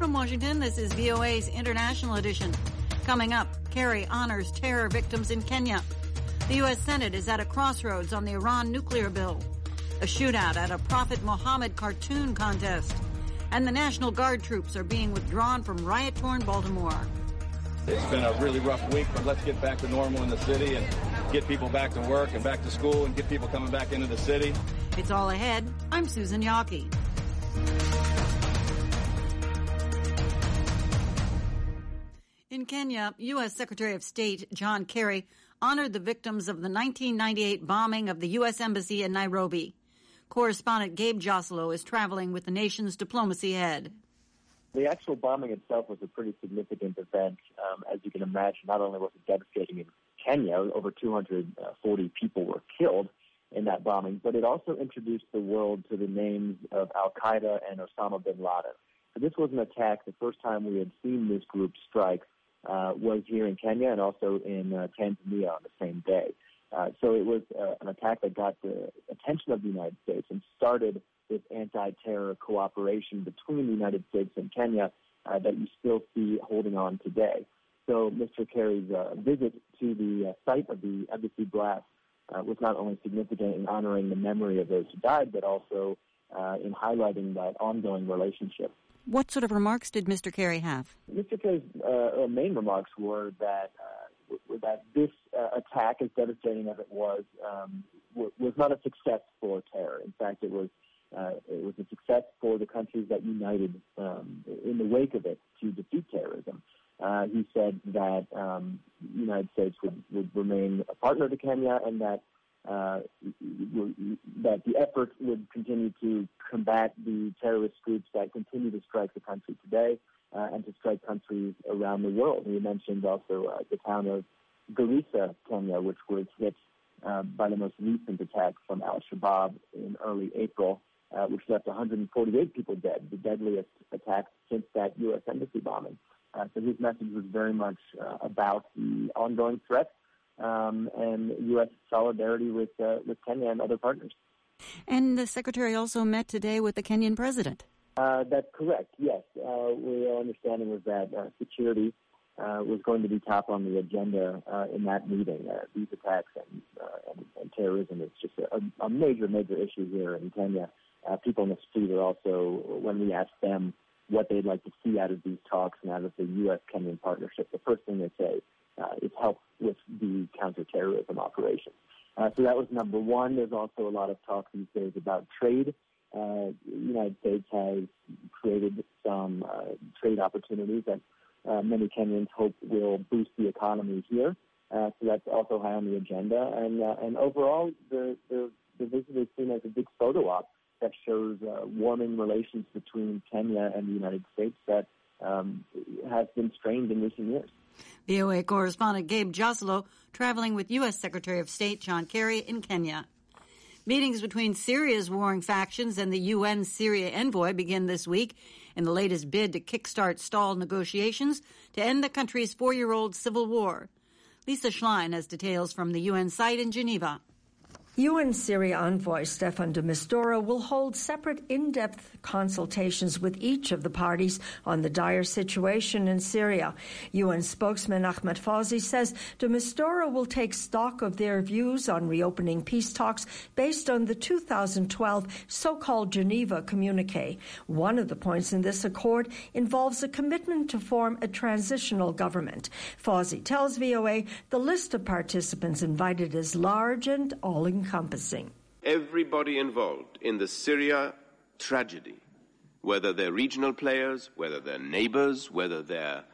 From Washington, this is VOA's International Edition. Coming up, Kerry honors terror victims in Kenya. The U.S. Senate is at a crossroads on the Iran nuclear bill. A shootout at a Prophet Muhammad cartoon contest. And the National Guard troops are being withdrawn from riot-torn Baltimore. It's been a really rough week, but let's get back to normal in the city and get people back to work and back to school and get people coming back into the city. It's all ahead. I'm Susan Yockey. In Kenya, U.S. Secretary of State John Kerry honored the victims of the 1998 bombing of the U.S. Embassy in Nairobi. Correspondent Gabe Joselo is traveling with the nation's diplomacy head. The actual bombing itself was a pretty significant event. As you can imagine, not only was it devastating in Kenya, over 240 people were killed in that bombing, but it also introduced the world to the names of Al-Qaeda and Osama bin Laden. So this was an attack. The first time we had seen this group strike was here in Kenya and also in Tanzania on the same day. So it was an attack that got the attention of the United States and started this anti-terror cooperation between the United States and Kenya that you still see holding on today. So Mr. Kerry's visit to the site of the embassy blast was not only significant in honoring the memory of those who died, but also in highlighting that ongoing relationship. What sort of remarks did Mr. Kerry have? Mr. Kerry's main remarks were that this attack, as devastating as it was not a success for terror. In fact, it was a success for the countries that united in the wake of it to defeat terrorism. He said that the United States would remain a partner to Kenya and that the effort would continue to combat the terrorist groups that continue to strike the country today and to strike countries around the world. He mentioned also the town of Garissa, Kenya, which was hit by the most recent attack from al-Shabaab in early April, which left 148 people dead, the deadliest attack since that U.S. embassy bombing. So his message was very much about the ongoing threat and U.S. solidarity with Kenya and other partners. And the Secretary also met today with the Kenyan president. That's correct, yes. Our understanding was that security was going to be top on the agenda in that meeting. These attacks and terrorism is just a major, major issue here in Kenya. People in the street are also, when we ask them what they'd like to see out of these talks and out of the U.S.-Kenyan partnership, the first thing they say is help with the counterterrorism operations. So that was number one. There's also a lot of talk these days about trade. The United States has created some trade opportunities that many Kenyans hope will boost the economy here. So that's also high on the agenda. And overall, the visit is seen as a big photo op that shows warming relations between Kenya and the United States that has been strained in recent years. VOA correspondent Gabe Joselo traveling with U.S. Secretary of State John Kerry in Kenya. Meetings between Syria's warring factions and the UN Syria envoy begin this week in the latest bid to kickstart stalled negotiations to end the country's 4-year-old civil war. Lisa Schlein has details from the UN site in Geneva. UN Syria envoy Staffan de Mistura will hold separate in-depth consultations with each of the parties on the dire situation in Syria. UN spokesman Ahmed Fawzi says de Mistura will take stock of their views on reopening peace talks based on the 2012 so-called Geneva Communique. One of the points in this accord involves a commitment to form a transitional government. Fawzi tells VOA the list of participants invited is large and all-encompassing. Everybody involved in the Syria tragedy, whether they're regional players, whether they're neighbors, whether they're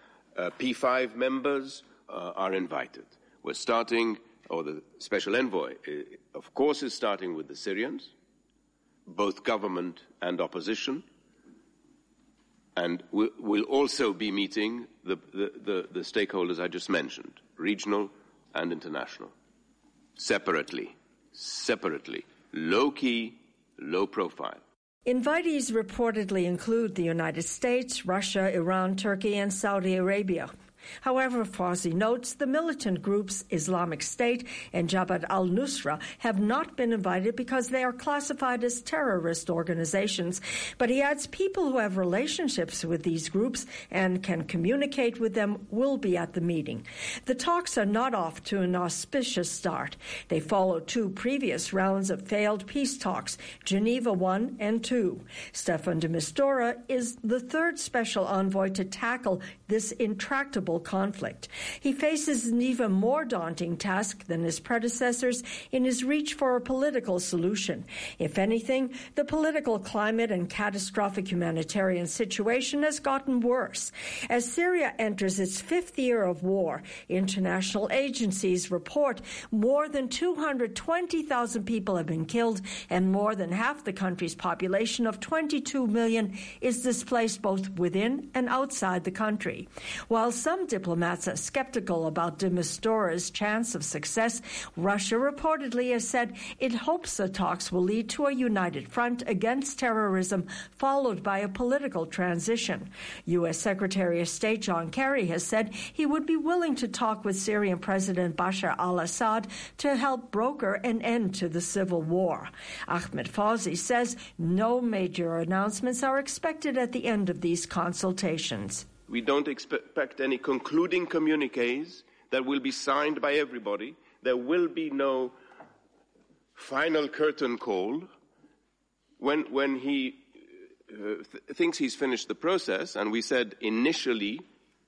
P5 members, are invited. We're starting, or the special envoy, of course, is starting with the Syrians, both government and opposition, and we'll also be meeting the stakeholders I just mentioned, regional and international, separately, low-key, low-profile. Invitees reportedly include the United States, Russia, Iran, Turkey, and Saudi Arabia. However, Fawzi notes the militant groups Islamic State and Jabhat al-Nusra have not been invited because they are classified as terrorist organizations. But he adds people who have relationships with these groups and can communicate with them will be at the meeting. The talks are not off to an auspicious start. They follow two previous rounds of failed peace talks, Geneva 1 and 2. Staffan de Mistura is the third special envoy to tackle this intractable conflict. He faces an even more daunting task than his predecessors in his reach for a political solution. If anything, the political climate and catastrophic humanitarian situation has gotten worse. As Syria enters its fifth year of war, international agencies report more than 220,000 people have been killed and more than half the country's population of 22 million is displaced both within and outside the country. While some diplomats are skeptical about de Mistura's chance of success, Russia reportedly has said it hopes the talks will lead to a united front against terrorism, followed by a political transition. U.S. Secretary of State John Kerry has said he would be willing to talk with Syrian President Bashar al-Assad to help broker an end to the civil war. Ahmed Fawzi says no major announcements are expected at the end of these consultations. We don't expect any concluding communiques that will be signed by everybody. There will be no final curtain call. When he thinks he's finished the process, and we said initially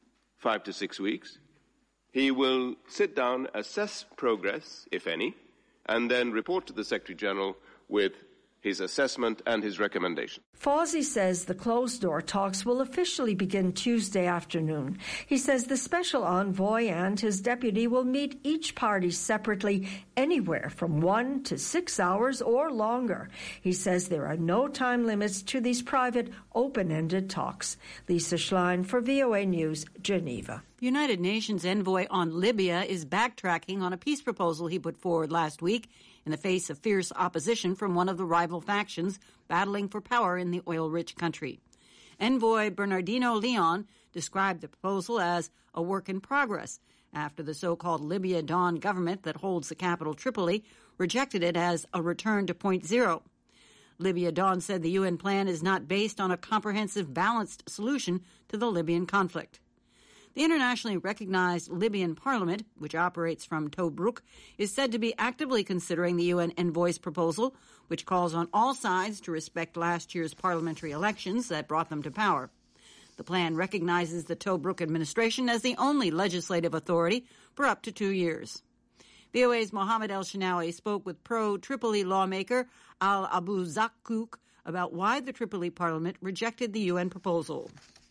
5 to 6 weeks, he will sit down, assess progress, if any, and then report to the Secretary General with his assessment and his recommendation. Fawzi says the closed-door talks will officially begin Tuesday afternoon. He says the special envoy and his deputy will meet each party separately anywhere from 1 to 6 hours or longer. He says there are no time limits to these private, open-ended talks. Lisa Schlein for VOA News, Geneva. United Nations envoy on Libya is backtracking on a peace proposal he put forward last week in the face of fierce opposition from one of the rival factions battling for power in the oil-rich country. Envoy Bernardino Leon described the proposal as a work in progress after the so-called Libya Dawn government that holds the capital Tripoli rejected it as a return to point zero. Libya Dawn said the UN plan is not based on a comprehensive, balanced solution to the Libyan conflict. The internationally recognized Libyan parliament, which operates from Tobruk, is said to be actively considering the UN envoy's proposal, which calls on all sides to respect last year's parliamentary elections that brought them to power. The plan recognizes the Tobruk administration as the only legislative authority for up to 2 years. VOA's Mohammed El-Shinawi spoke with pro-Tripoli lawmaker Al-Abu Zakkouk about why the Tripoli parliament rejected the UN proposal.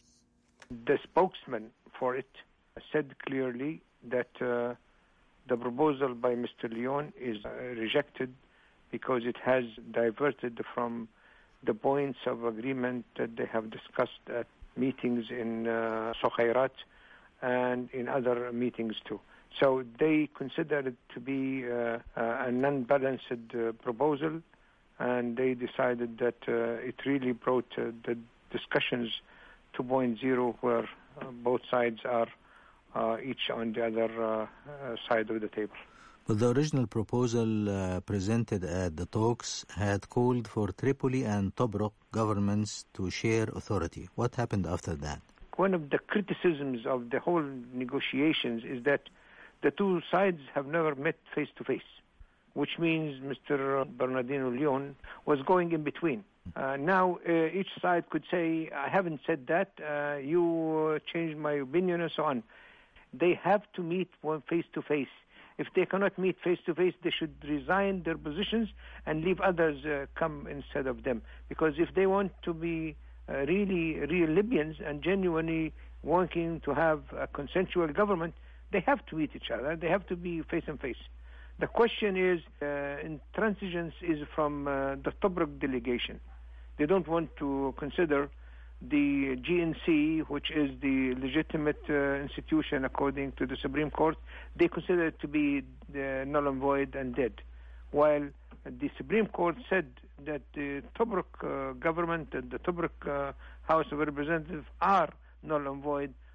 The spokesman for it said clearly that the proposal by Mr. Leon is rejected because it has diverted from the points of agreement that they have discussed at meetings in Sokhairat and in other meetings too. So they consider it to be a non-balanced proposal, and they decided that it really brought the discussions to point zero, where both sides are each on the other side of the table. But the original proposal presented at the talks had called for Tripoli and Tobruk governments to share authority. What happened after that? One of the criticisms of the whole negotiations is that the two sides have never met face-to-face, which means Mr. Bernardino Leon was going in between. Now, each side could say, I haven't said that, you changed my opinion, and so on. They have to meet one face-to-face. If they cannot meet face-to-face, they should resign their positions and leave others come instead of them. Because if they want to be really real Libyans and genuinely wanting to have a consensual government, they have to meet each other. They have to be face-to-face. The question is, intransigence is from the Tobruk delegation. They don't want to consider the GNC, which is the legitimate institution according to the Supreme Court. They consider it to be null and void and dead. While the Supreme Court said that the Tobruk government and the Tobruk House of Representatives are null and void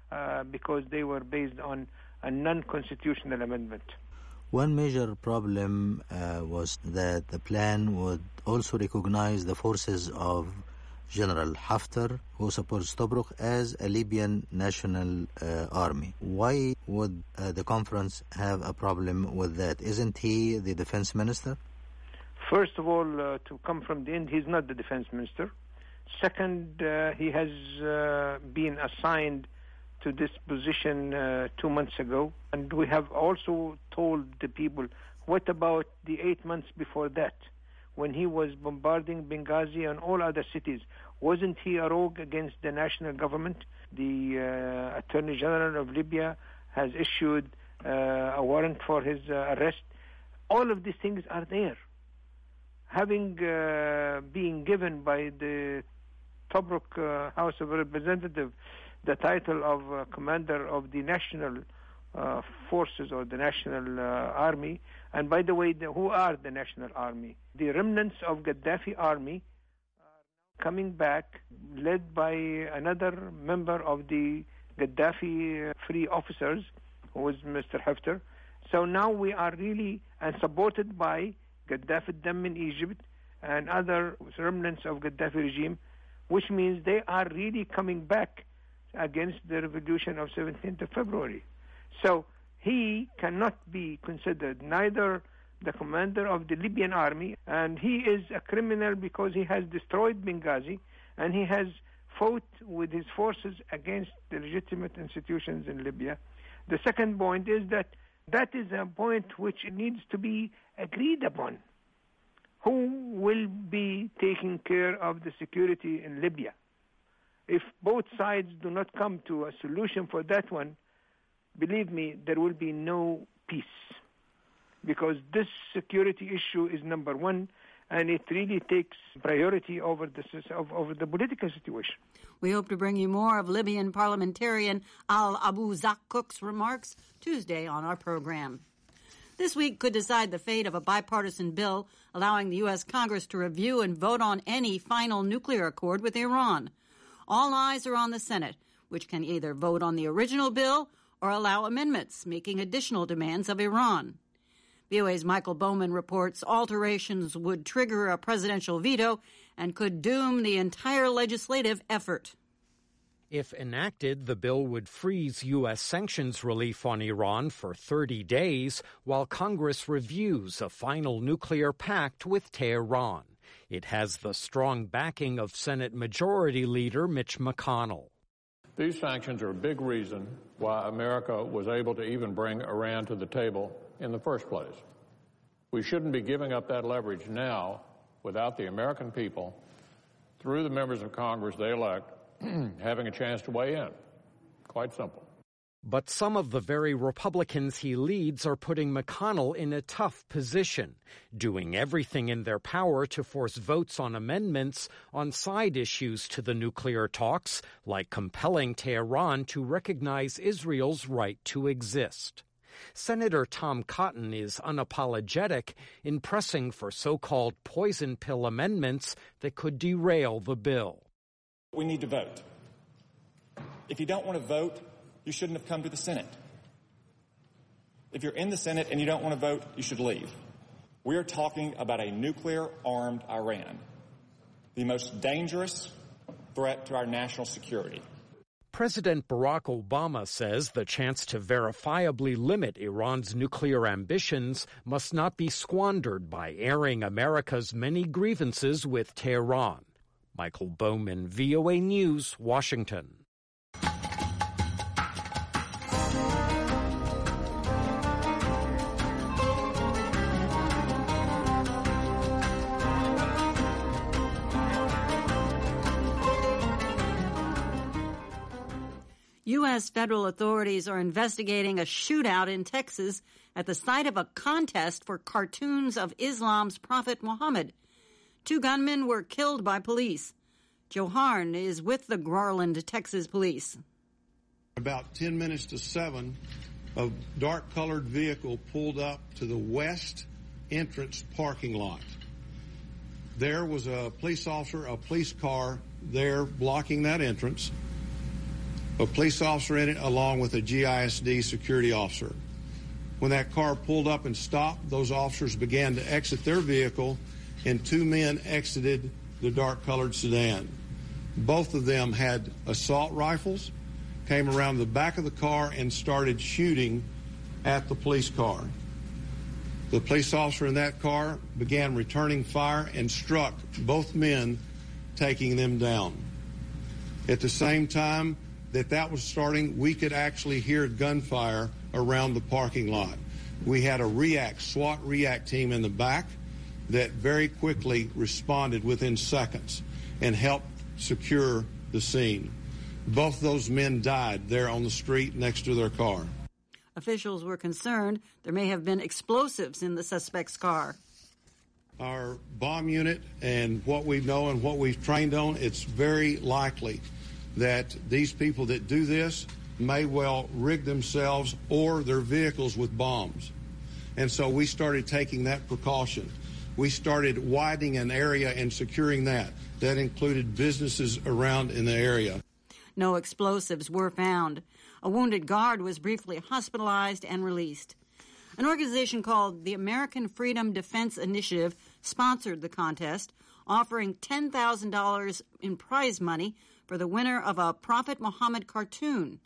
because they were based on a non-constitutional amendment. One major problem was that the plan would also recognize the forces of General Haftar, who supports Tobruk, as a Libyan national army. Why would the conference have a problem with that? Isn't he the defense minister? First of all, to come from the end, he's not the defense minister. Second, he has been assigned to this position 2 months ago. And we have also told the people, what about the 8 months before that, when he was bombarding Benghazi and all other cities? Wasn't he a rogue against the national government? The Attorney General of Libya has issued a warrant for his arrest. All of these things are there. Having been given by the Tobruk House of Representatives the title of commander of the national forces or the national army, and by the way, who are the national army? The remnants of Gaddafi army are coming back, led by another member of the Gaddafi free officers, who was Mr. Haftar. So now we are really, and supported by Gaddafi Dam in Egypt and other remnants of Gaddafi regime, which means they are really coming back against the revolution of 17th of February. So he cannot be considered neither the commander of the Libyan army, and he is a criminal because he has destroyed Benghazi and he has fought with his forces against the legitimate institutions in Libya. The second point is that is a point which needs to be agreed upon. Who will be taking care of the security in Libya? If both sides do not come to a solution for that one, believe me, there will be no peace. Because this security issue is number one, and it really takes priority over the political situation. We hope to bring you more of Libyan parliamentarian Al-Abu Zakuk's remarks Tuesday on our program. This week could decide the fate of a bipartisan bill allowing the U.S. Congress to review and vote on any final nuclear accord with Iran. All eyes are on the Senate, which can either vote on the original bill or allow amendments making additional demands of Iran. VOA's Michael Bowman reports alterations would trigger a presidential veto and could doom the entire legislative effort. If enacted, the bill would freeze U.S. sanctions relief on Iran for 30 days while Congress reviews a final nuclear pact with Tehran. It has the strong backing of Senate Majority Leader Mitch McConnell. These sanctions are a big reason why America was able to even bring Iran to the table in the first place. We shouldn't be giving up that leverage now without the American people, through the members of Congress they elect, having a chance to weigh in. Quite simple. But some of the very Republicans he leads are putting McConnell in a tough position, doing everything in their power to force votes on amendments on side issues to the nuclear talks, like compelling Tehran to recognize Israel's right to exist. Senator Tom Cotton is unapologetic in pressing for so-called poison pill amendments that could derail the bill. We need to vote. If you don't want to vote, you shouldn't have come to the Senate. If you're in the Senate and you don't want to vote, you should leave. We are talking about a nuclear-armed Iran, the most dangerous threat to our national security. President Barack Obama says the chance to verifiably limit Iran's nuclear ambitions must not be squandered by airing America's many grievances with Tehran. Michael Bowman, VOA News, Washington. U.S. federal authorities are investigating a shootout in Texas at the site of a contest for cartoons of Islam's Prophet Muhammad. 2 gunmen were killed by police. Joe Harn is with the Garland, Texas police. About 10 minutes to 7, a dark-colored vehicle pulled up to the west entrance parking lot. There was a police officer, a police car there blocking that entrance. a police officer in it along with a GISD security officer. When that car pulled up and stopped, those officers began to exit their vehicle, and two men exited the dark-colored sedan. Both of them had assault rifles, came around the back of the car and started shooting at the police car. The police officer in that car began returning fire and struck both men, taking them down. At the same time that was starting, we could actually hear gunfire around the parking lot. We had a SWAT react team in the back that very quickly responded within seconds and helped secure the scene. Both those men died there on the street next to their car. Officials were concerned there may have been explosives in the suspect's car. Our bomb unit and what we know and what we've trained on, it's very likely that these people that do this may well rig themselves or their vehicles with bombs. And so we started taking that precaution. We started widening an area and securing that. That included businesses around in the area. No explosives were found. A wounded guard was briefly hospitalized and released. An organization called the American Freedom Defense Initiative sponsored the contest, offering $10,000 in prize money for the winner of a Prophet Muhammad cartoon.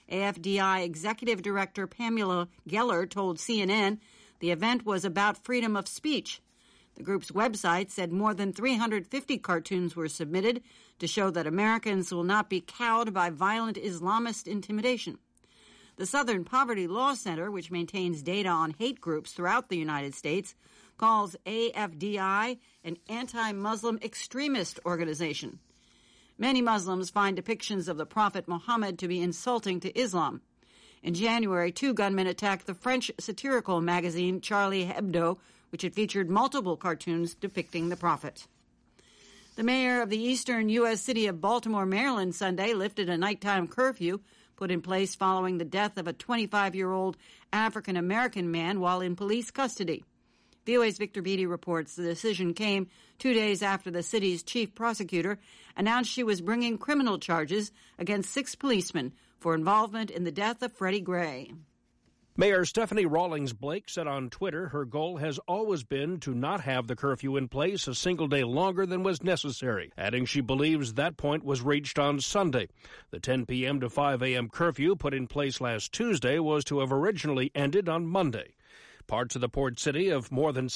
AFDI Executive Director Pamela Geller told CNN the event was about freedom of speech. The group's website said more than 350 cartoons were submitted to show that Americans will not be cowed by violent Islamist intimidation. The Southern Poverty Law Center, which maintains data on hate groups throughout the United States, calls AFDI an anti-Muslim extremist organization. Many Muslims find depictions of the Prophet Muhammad to be insulting to Islam. In January, 2 gunmen attacked the French satirical magazine Charlie Hebdo, which had featured multiple cartoons depicting the Prophet. The mayor of the eastern U.S. city of Baltimore, Maryland, Sunday lifted a nighttime curfew put in place following the death of a 25-year-old African-American man while in police custody. VOA's Victor Beattie reports the decision came 2 days after the city's chief prosecutor announced she was bringing criminal charges against 6 policemen for involvement in the death of Freddie Gray. Mayor Stephanie Rawlings Blake said on Twitter her goal has always been to not have the curfew in place a single day longer than was necessary, adding she believes that point was reached on Sunday. The 10 p.m. to 5 a.m. curfew put in place last Tuesday was to have originally ended on Monday. Parts of the port city of more than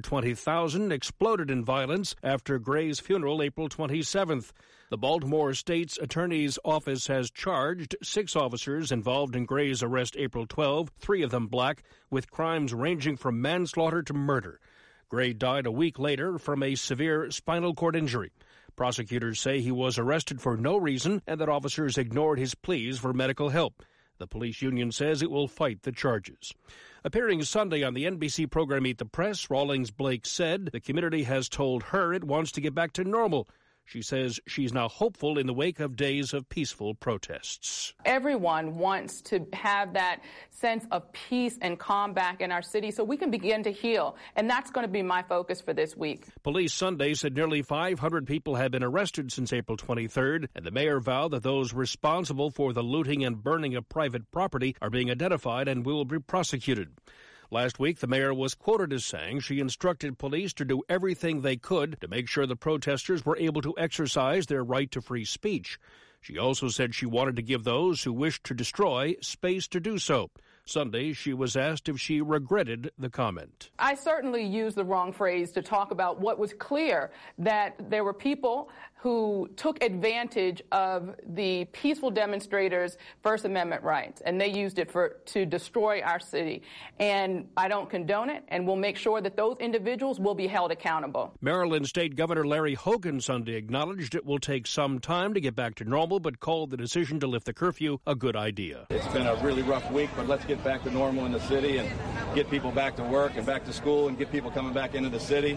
620,000 exploded in violence after Gray's funeral April 27th. The Baltimore State's Attorney's Office has charged 6 officers involved in Gray's arrest April 12, 3 of them black, with crimes ranging from manslaughter to murder. Gray died a week later from a severe spinal cord injury. Prosecutors say he was arrested for no reason and that officers ignored his pleas for medical help. The police union says it will fight the charges. Appearing Sunday on the NBC program Meet the Press, Rawlings Blake said the community has told her it wants to get back to normal. She says she's now hopeful in the wake of days of peaceful protests. Everyone wants to have that sense of peace and calm back in our city so we can begin to heal. And that's going to be my focus for this week. Police Sunday said nearly 500 people have been arrested since April 23rd, and the mayor vowed that those responsible for the looting and burning of private property are being identified and will be prosecuted. Last week, the mayor was quoted as saying she instructed police to do everything they could to make sure the protesters were able to exercise their right to free speech. She also said she wanted to give those who wished to destroy space to do so. Sunday, she was asked if she regretted the comment. I certainly used the wrong phrase to talk about what was clear, that there were people who took advantage of the peaceful demonstrators' First Amendment rights, and they used it to destroy our city. And I don't condone it, and we'll make sure that those individuals will be held accountable. Maryland State Governor Larry Hogan Sunday acknowledged it will take some time to get back to normal, but called the decision to lift the curfew a good idea. It's been a really rough week, but let's get back to normal in the city and get people back to work and back to school and get people coming back into the city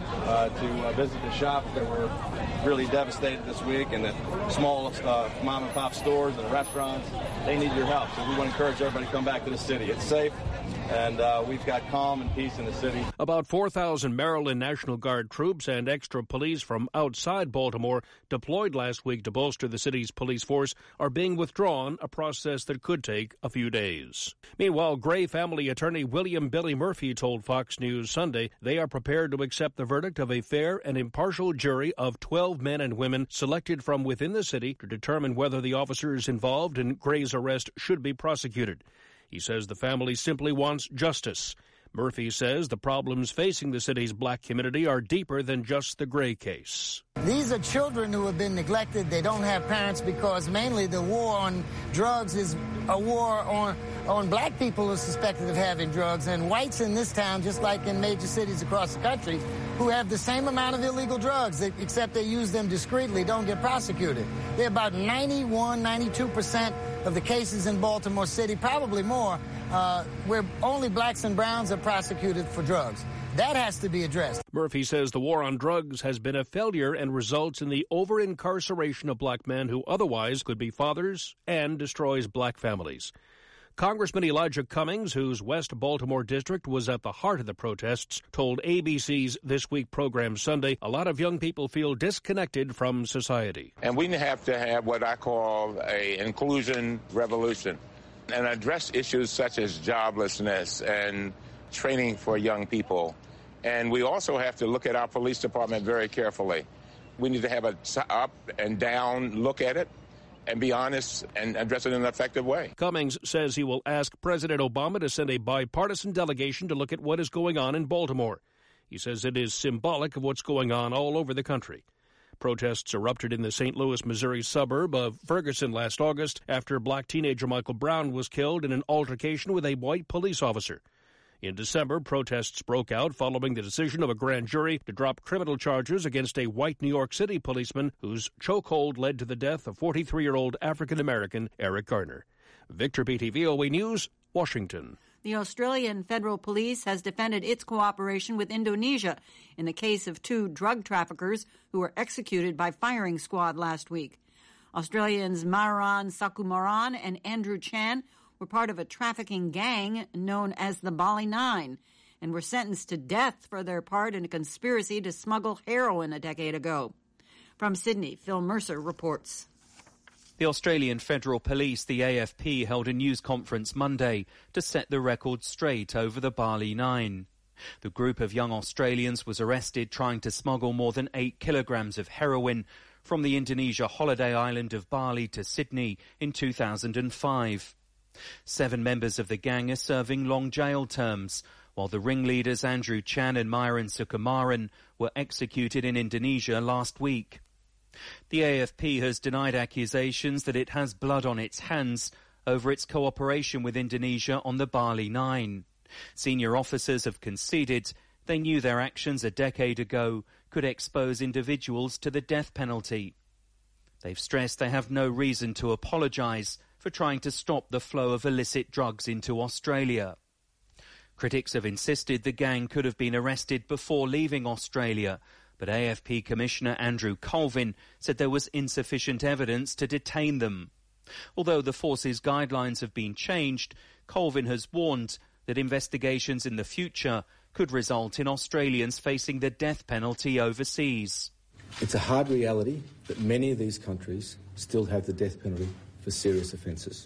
to visit the shops that were really devastated this week, and the small mom and pop stores and restaurants. They need your help, so we want to encourage everybody to come back to the city. It's safe, and we've got calm and peace in the city. About 4,000 Maryland National Guard troops and extra police from outside Baltimore deployed last week to bolster the city's police force are being withdrawn, a process that could take a few days. Meanwhile, Gray family attorney William Billy Murphy told Fox News Sunday they are prepared to accept the verdict of a fair and impartial jury of 12 men and women selected from within the city to determine whether the officers involved in Gray's arrest should be prosecuted. He says the family simply wants justice. Murphy says the problems facing the city's black community are deeper than just the Gray case. These are children who have been neglected. They don't have parents because mainly the war on drugs is a war on black people who are suspected of having drugs, and whites in this town, just like in major cities across the country, who have the same amount of illegal drugs, except they use them discreetly, don't get prosecuted. They're about 92% of the cases in Baltimore City, probably more, where only blacks and browns are prosecuted for drugs. That has to be addressed. Murphy says the war on drugs has been a failure and results in the over-incarceration of black men who otherwise could be fathers and destroys black families. Congressman Elijah Cummings, whose West Baltimore district was at the heart of the protests, told ABC's This Week program Sunday a lot of young people feel disconnected from society. And we have to have what I call an inclusion revolution and address issues such as joblessness and training for young people. And we also have to look at our police department very carefully. We need to have an up and down look at it and be honest and address it in an effective way. Cummings says he will ask President Obama to send a bipartisan delegation to look at what is going on in Baltimore. He says it is symbolic of what's going on all over the country. Protests erupted in the St. Louis, Missouri suburb of Ferguson last August after black teenager Michael Brown was killed in an altercation with a white police officer. In December, protests broke out following the decision of a grand jury to drop criminal charges against a white New York City policeman whose chokehold led to the death of 43-year-old African-American Eric Garner. Victor Beatty, VOA News, Washington. The Australian Federal Police has defended its cooperation with Indonesia in the case of 2 drug traffickers who were executed by firing squad last week. Australians Myuran Sukumaran and Andrew Chan were part of a trafficking gang known as the Bali Nine and were sentenced to death for their part in a conspiracy to smuggle heroin a decade ago. From Sydney, Phil Mercer reports. The Australian Federal Police, the AFP, held a news conference Monday to set the record straight over the Bali Nine. The group of young Australians was arrested trying to smuggle more than 8 kilograms of heroin from the Indonesia holiday island of Bali to Sydney in 2005. 7 members of the gang are serving long jail terms, while the ringleaders Andrew Chan and Myuran Sukumaran were executed in Indonesia last week. The AFP has denied accusations that it has blood on its hands over its cooperation with Indonesia on the Bali Nine. Senior officers have conceded they knew their actions a decade ago could expose individuals to the death penalty. They've stressed they have no reason to apologise for trying to stop the flow of illicit drugs into Australia. Critics have insisted the gang could have been arrested before leaving Australia, but AFP Commissioner Andrew Colvin said there was insufficient evidence to detain them. Although the force's guidelines have been changed, Colvin has warned that investigations in the future could result in Australians facing the death penalty overseas. It's a hard reality that many of these countries still have the death penalty for serious offences.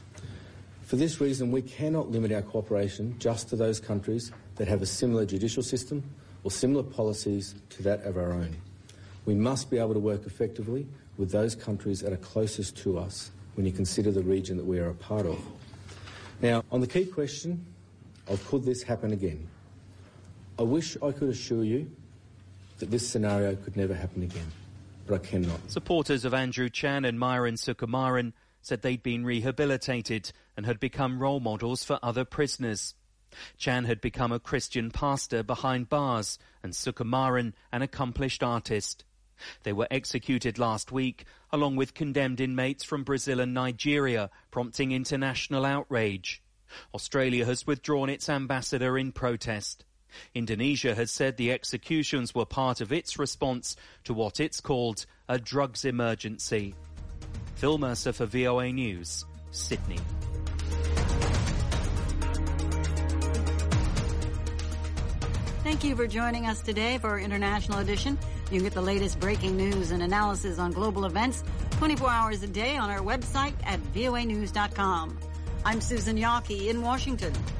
For this reason, we cannot limit our cooperation just to those countries that have a similar judicial system or similar policies to that of our own. We must be able to work effectively with those countries that are closest to us when you consider the region that we are a part of. Now, on the key question of could this happen again, I wish I could assure you that this scenario could never happen again, but I cannot. Supporters of Andrew Chan and Myuran Sukumaran said they'd been rehabilitated and had become role models for other prisoners. Chan had become a Christian pastor behind bars and Sukumaran an accomplished artist. They were executed last week, along with condemned inmates from Brazil and Nigeria, prompting international outrage. Australia has withdrawn its ambassador in protest. Indonesia has said the executions were part of its response to what it's called a drugs emergency. Phil Mercer for VOA News, Sydney. Thank you for joining us today for our International Edition. You can get the latest breaking news and analysis on global events 24 hours a day on our website at voanews.com. I'm Susan Yawkey in Washington.